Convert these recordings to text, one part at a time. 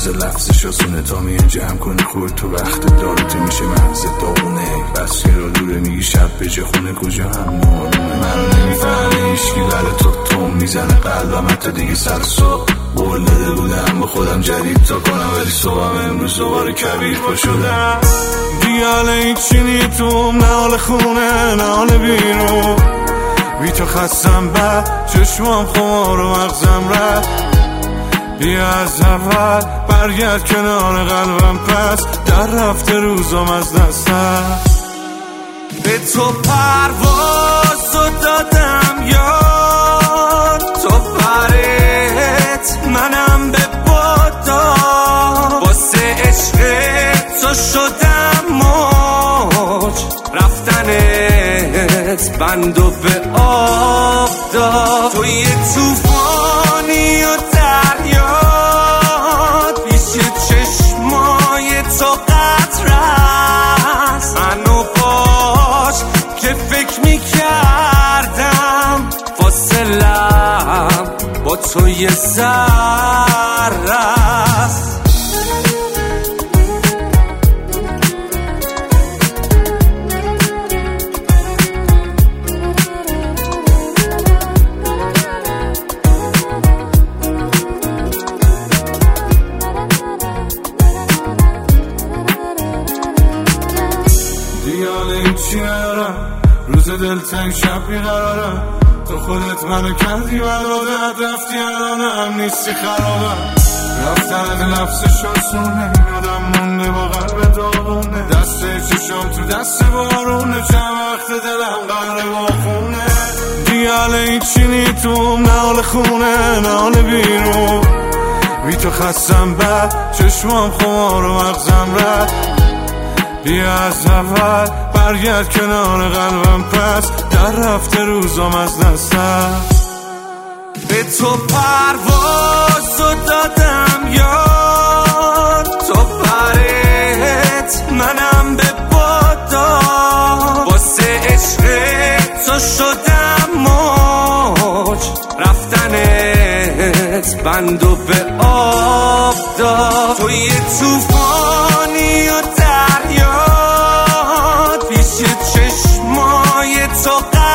واسه لفظش آسونه تا میان جمع کنی خود تو وقت دارت میشه مغز داغونه بس که رو دوره میگی شب بجه خونه کجا هم نمانونه من نمیفهمه ایشکی بره تو میزنه قلبم حتی دیگه سر صبح قول داده بودم با خودم جدید تا کنم ولی صبحم امروز دوباره کبیر پا شدم دیاله هیچی نیتوم نه حال خونه نه حال بیرون بی تو خستم بعد چشمام خمار و مغزم رفت بیا از اول برگرد کنار قلبم پس در رفته روزم از دستم به تو پرواز دادم یاد تو پرت منم به بادا واسه عشق تو شدم موج رفتنت بندو به آب داد تو یه توفانی و دریاد پیش چشمای تو قطرست منو باش که فکر میکردم فاصلم با تو یه ذره‌ست دیاله هیچی ندارم روز دلتنگ شب بیقرارم تو خودت منو کردی برادت رفتی الانم نیستی خرابم رفتنت لفظش آسونه یادم مونده با قلب داغونه دست چشام تو دست بارونه چند وقت دلم قهر واخونه دیاله هیچی نیتوم نه حال خونه نه حال بیرون بی تو خستم بعد چشمام خمار و مغزم رفت بیا از اول برگرد کنار قلبم پس در رفته روزم از دستم به تو پرواز دادم یاد تو پرت منم به بادا واسه عشق تو شدم موج رفتنت بندو به آب داد تو یه توفانی و دریاد پیش چشمای تو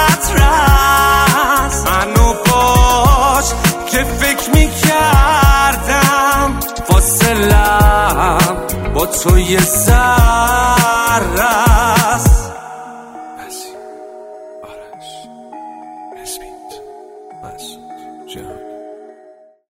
قطرست منو باش که فکر میکردم فاصلم با تو یه ذره‌ست آرش اسمیت مسعود جان